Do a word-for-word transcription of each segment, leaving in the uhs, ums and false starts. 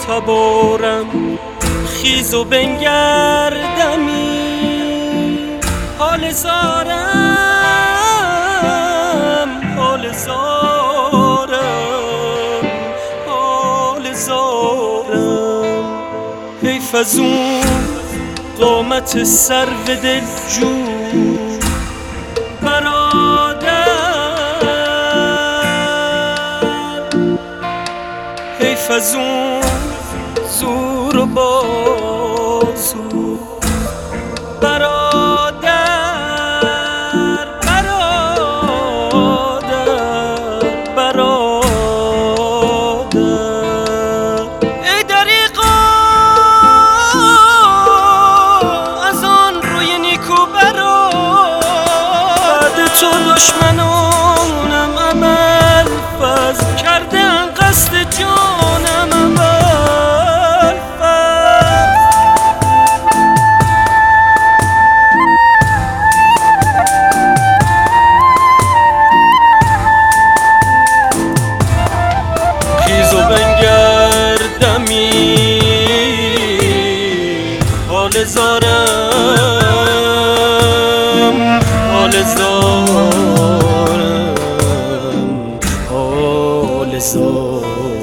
تبارم خیز و بنگردمی حال زارم حال زارم حال زارم حیف از اون قامت سر و دل جو حیف از اون زور و بازو برادر برادر برادر ای دریغا از آن روی نیکو برا بعد تو دشمنانم عمل فضل کردن قصد جانم عمل فضل خیز و بنگردمی حال زارم حال زارم حال زارم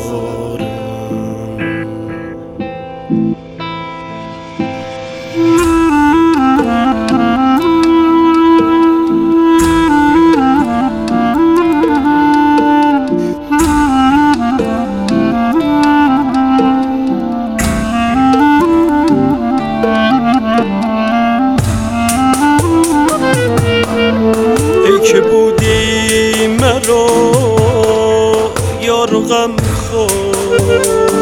ای که بودی مرا یار و غم خور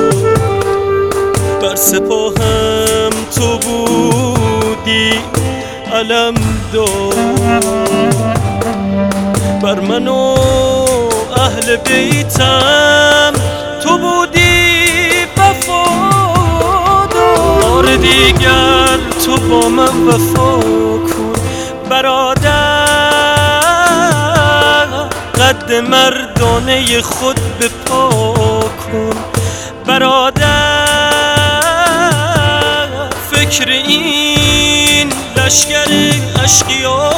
بر سپاهم تو بودی علم دار بر من و اهل بیتم تو بودی وفادار بار دیگر تو با من وفا کن برادر قد مردانه خود به پا کن برادر فکر این لشکر اشقیا